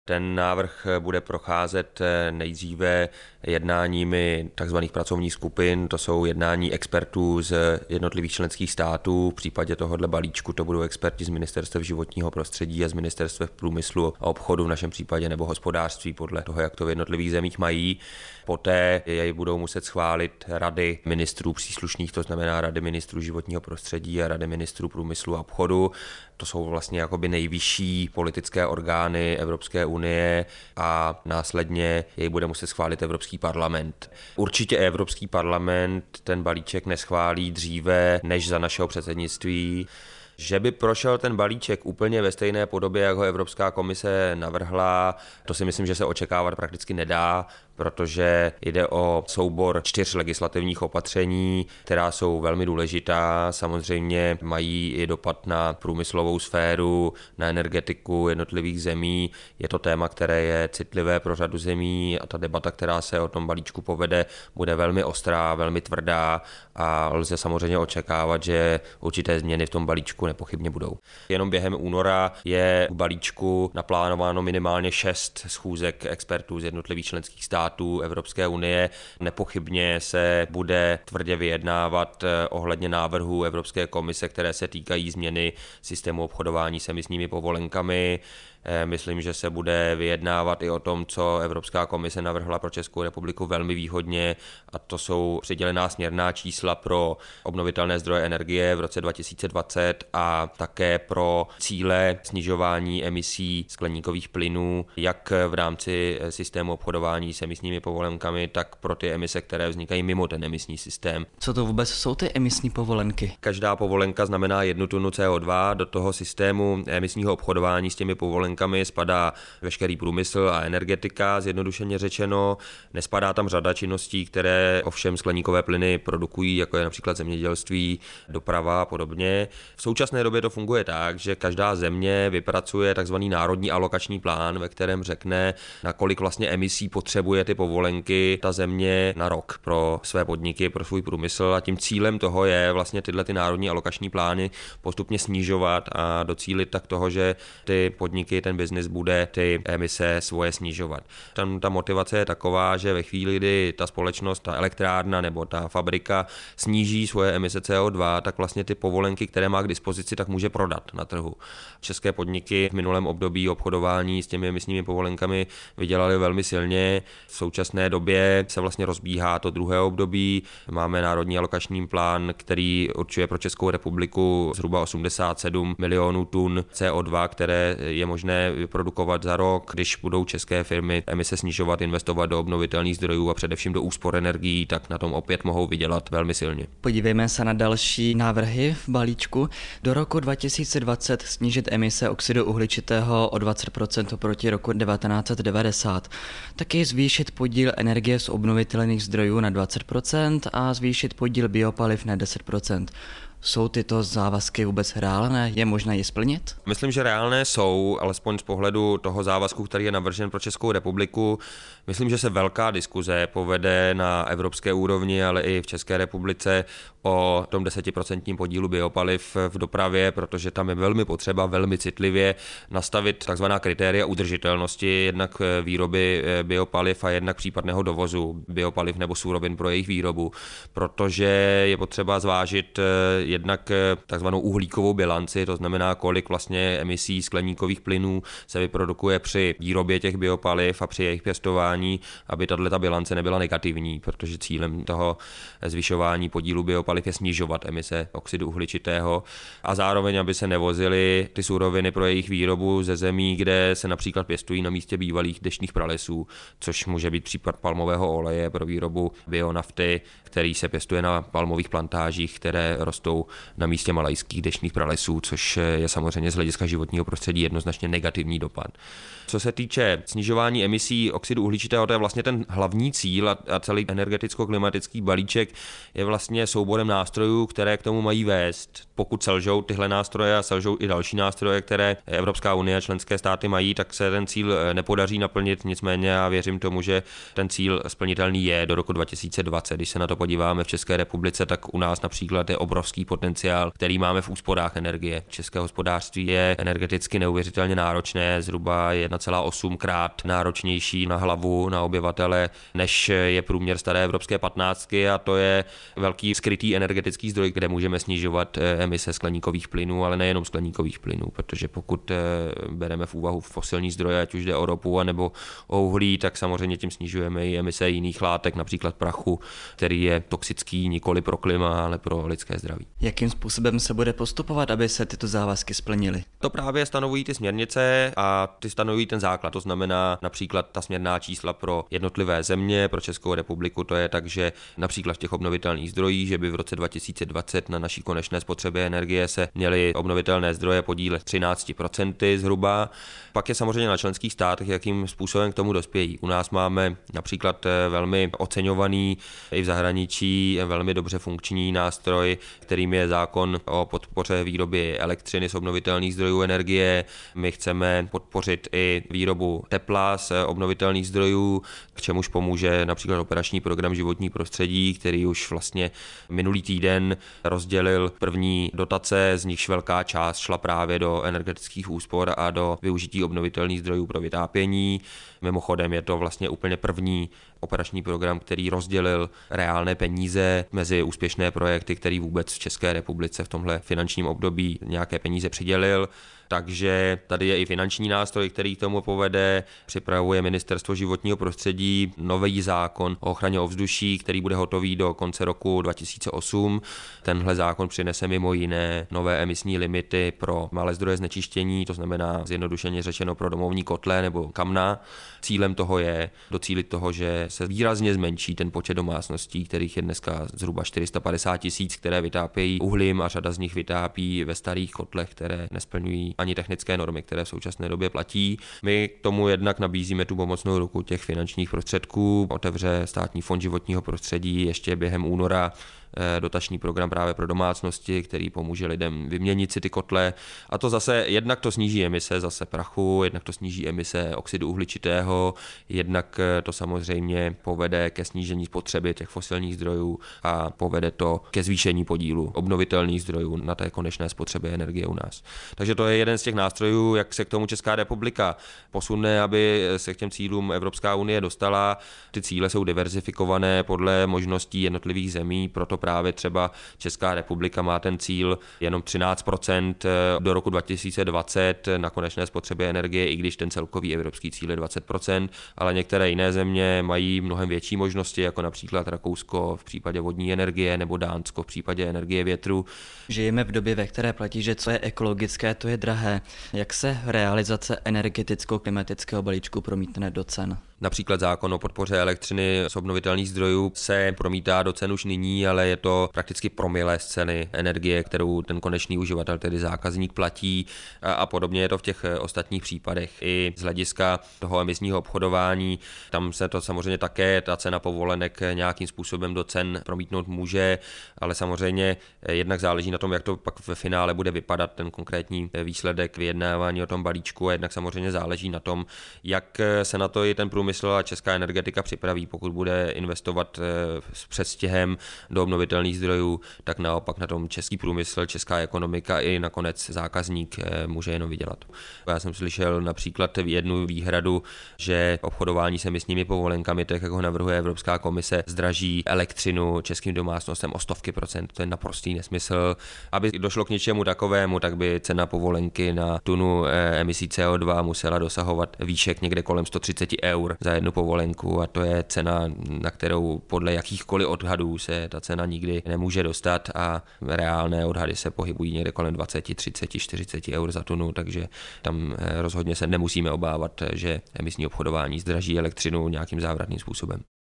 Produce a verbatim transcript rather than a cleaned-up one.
Ten návrh bude procházet nejdříve jednáními tzv. Pracovních skupin, to jsou jednání expertů z jednotlivých členských států. V případě tohohle balíčku to budou experti z Ministerstva životního prostředí a z Ministerstva průmyslu a obchodu v našem případě nebo hospodářství podle toho, jak to v jednotlivých zemích mají. Poté jej budou muset schválit rady ministrů příslušných, to znamená rady ministrů životního prostředí a rady ministrů průmyslu a obchodu. To jsou vlastně jakoby nejvyšší politické orgány Evropské unie a následně jej bude muset schválit Evropský parlament. Určitě Evropský parlament ten balíček neschválí dříve než za našeho předsednictví. Že by prošel ten balíček úplně ve stejné podobě, jak ho Evropská komise navrhla, to si myslím, že se očekávat prakticky nedá, protože jde o soubor čtyř legislativních opatření, která jsou velmi důležitá. Samozřejmě mají i dopad na průmyslovou sféru, na energetiku jednotlivých zemí. Je to téma, které je citlivé pro řadu zemí a ta debata, která se o tom balíčku povede, bude velmi ostrá, velmi tvrdá a lze samozřejmě očekávat, že určité změny v tom balíčku nepochybně budou. Jenom během února je v balíčku naplánováno minimálně šest schůzek expertů z jednotlivých členských států Evropské unie. Nepochybně se bude tvrdě vyjednávat ohledně návrhů Evropské komise, které se týkají změny systému obchodování s emisními povolenkami. Myslím, že se bude vyjednávat i o tom, co Evropská komise navrhla pro Českou republiku velmi výhodně, a to jsou přidělená směrná čísla pro obnovitelné zdroje energie v roce dva tisíce dvacet a také pro cíle snižování emisí skleníkových plynů, jak v rámci systému obchodování s emisními povolenkami, tak pro ty emise, které vznikají mimo ten emisní systém. Co to vůbec jsou ty emisní povolenky? Každá povolenka znamená jednu tunu C O dva. Do toho systému emisního obchodování s těmi povolenkami spadá veškerý průmysl a energetika, zjednodušeně řečeno. Nespadá tam řada činností, které ovšem skleníkové plyny produkují, jako je například zemědělství, doprava a podobně. V současné době to funguje tak, že každá země vypracuje takzvaný národní alokační plán, ve kterém řekne, nakolik vlastně emisí potřebuje ty povolenky ta země na rok pro své podniky, pro svůj průmysl, a tím cílem toho je vlastně tyhle ty národní alokační plány postupně snižovat a docílit tak toho, že ty podniky, ten biznis bude ty emise svoje snižovat. Tam ta motivace je taková, že ve chvíli, kdy ta společnost, ta elektrárna nebo ta fabrika sníží svoje emise C O dva, tak vlastně ty povolenky, které má k dispozici, tak může prodat na trhu. České podniky v minulém období obchodování s těmi emisními povolenkami vydělaly velmi silně. V současné době se vlastně rozbíhá to druhé období. Máme národní alokační plán, který určuje pro Českou republiku zhruba osmdesát sedm milionů tun C O dva, které je možné vyprodukovat za rok, když budou české firmy emise snižovat, investovat do obnovitelných zdrojů a především do úspor energií, tak na tom opět mohou vydělat velmi silně. Podívejme se na další návrhy v balíčku. Do roku dva tisíce dvacet snížit emise oxidu uhličitého o dvacet procent oproti roku devatenáct set devadesát. Taky zvýšit podíl energie z obnovitelných zdrojů na dvacet procent a zvýšit podíl biopaliv na deset procent. Jsou tyto závazky vůbec reálné? Je možné je splnit? Myslím, že reálné jsou, alespoň z pohledu toho závazku, který je navržen pro Českou republiku. Myslím, že se velká diskuze povede na evropské úrovni, ale i v České republice o tom desetiprocentním podílu biopaliv v dopravě, protože tam je velmi potřeba velmi citlivě nastavit takzvaná kritéria udržitelnosti, jednak výroby biopaliv a jednak případného dovozu biopaliv nebo surovin pro jejich výrobu, protože je potřeba zvážit jednak takzvanou uhlíkovou bilanci, to znamená, kolik vlastně emisí skleníkových plynů se vyprodukuje při výrobě těch biopaliv a při jejich pěstování, aby tato bilance nebyla negativní, protože cílem toho zvyšování podílu biopaliv je snižovat emise oxidu uhličitého a zároveň, aby se nevozily ty suroviny pro jejich výrobu ze zemí, kde se například pěstují na místě bývalých deštných pralesů, což může být případ palmového oleje pro výrobu bionafty, který se pěstuje na palmových plantážích, které rostou na místě malajských deštných pralesů, což je samozřejmě z hlediska životního prostředí jednoznačně negativní dopad. Co se týče snižování emisí oxidu uhličitého, to je vlastně ten hlavní cíl a celý energeticko-klimatický balíček je vlastně souborem portfoliem nástrojů, které k tomu mají vést. Pokud selžou tyhle nástroje a selžou i další nástroje, které Evropská unie a členské státy mají, tak se ten cíl nepodaří naplnit. Nicméně já věřím tomu, že ten cíl splnitelný je do roku dva tisíce dvacet. Když se na to podíváme v České republice, tak u nás například je obrovský potenciál, který máme v úsporách energie. České hospodářství je energeticky neuvěřitelně náročné, zhruba jedna celá osm krát náročnější na hlavu, na obyvatele, než je průměr staré evropské patnáctky, a to je velký skrytý energetický zdroj, kde můžeme snižovat emise skleníkových plynů, ale nejenom skleníkových plynů, protože pokud bereme v úvahu fosilní zdroje, ať už jde o ropu anebo o uhlí, tak samozřejmě tím snižujeme i emise jiných látek, například prachu, který je toxický nikoli pro klima, ale pro lidské zdraví. Jakým způsobem se bude postupovat, aby se tyto závazky splnily? To právě stanovují ty směrnice a ty stanovují ten základ. To znamená například ta směrná čísla pro jednotlivé země, pro Českou republiku to je tak, že například v těch obnovitelných zdrojích, že by v roce dva tisíce dvacet na naší konečné spotřebě energie se měly obnovitelné zdroje podílet třináct procent zhruba. Pak je samozřejmě na členských státech, jakým způsobem k tomu dospějí. U nás máme například velmi oceňovaný i v zahraničí velmi dobře funkční nástroj, kterým je zákon o podpoře výroby elektřiny z obnovitelných zdrojů energie. My chceme podpořit i výrobu tepla z obnovitelných zdrojů, k čemuž pomůže například operační program Životní prostředí, který už vlastně minulý týden rozdělil první dotace, z nichž velká část šla právě do energetických úspor a do využití obnovitelných zdrojů pro vytápění. Mimochodem je to vlastně úplně první operační program, který rozdělil reálné peníze mezi úspěšné projekty, který vůbec v České republice v tomhle finančním období nějaké peníze přidělil. Takže tady je i finanční nástroj, který k tomu povede. Připravuje Ministerstvo životního prostředí nový zákon o ochraně ovzduší, který bude hotový do konce roku dva tisíce osm. Tenhle zákon přinese mimo jiné nové emisní limity pro malé zdroje znečištění, to znamená zjednodušeně řečeno pro domovní kotle nebo kamna. Cílem toho je docílit toho, že se výrazně zmenší ten počet domácností, kterých je dneska zhruba čtyři sta padesát tisíc, které vytápějí uhlím, a řada z nich vytápí ve starých kotlech, které nesplňují ani technické normy, které v současné době platí. My k tomu jednak nabízíme tu pomocnou ruku těch finančních prostředků. Otevře Státní fond životního prostředí ještě během února dotační program právě pro domácnosti, který pomůže lidem vyměnit si ty kotle. A to zase jednak to sníží emise zase prachu, jednak to sníží emise oxidu uhličitého, jednak to samozřejmě povede ke snížení spotřeby těch fosilních zdrojů a povede to ke zvýšení podílu obnovitelných zdrojů na té konečné spotřebě energie u nás. Takže to je jeden z těch nástrojů, jak se k tomu Česká republika posune, aby se k těm cílům Evropská unie dostala. Ty cíle jsou diverzifikované podle možností jednotlivých zemí, proto právě třeba Česká republika má ten cíl jenom třináct procent do roku dva tisíce dvacet na konečné spotřebě energie, i když ten celkový evropský cíl je dvacet procent, ale některé jiné země mají mnohem větší možnosti, jako například Rakousko v případě vodní energie nebo Dánsko v případě energie větru. Žijeme v době, ve které platí, že co je ekologické, to je drahé. Jak se realizace energeticko-klimatického balíčku promítne do cen? Například zákon o podpoře elektřiny z obnovitelných zdrojů se promítá do cen už nyní, ale je to prakticky promile z ceny energie, kterou ten konečný uživatel, tedy zákazník, platí, a, a podobně je to v těch ostatních případech. I z hlediska toho emisního obchodování, tam se to samozřejmě také, ta cena povolenek nějakým způsobem do cen promítnout může, ale samozřejmě jednak záleží na tom, jak to pak ve finále bude vypadat ten konkrétní výsledek vyjednávání o tom balíčku, a jednak samozřejmě záleží na tom, jak se na to i ten průmysl a česká energetika připraví. Pokud bude investovat s předstihem do obnovitelných zdrojů, tak naopak na tom český průmysl, česká ekonomika i nakonec zákazník může jenom vydělat. Já jsem slyšel například jednu výhradu, že obchodování se emisními povolenkami, tak jak ho navrhuje Evropská komise, zdraží elektřinu českým domácnostem o stovky procent. To je naprostý nesmysl. Aby došlo k něčemu takovému, tak by cena povolenky na tunu emisí C O dva musela dosahovat výšek někde kolem sto třicet eur za jednu povolenku, a to je cena, na kterou podle jakýchkoliv odhadů se ta cena nikdy nemůže dostat, a reálné odhady se pohybují někde kolem dvacet, třicet, čtyřicet eur za tunu, takže tam rozhodně se nemusíme obávat, že emisní obchodování zdraží elektřinu nějakým závratným způsobem.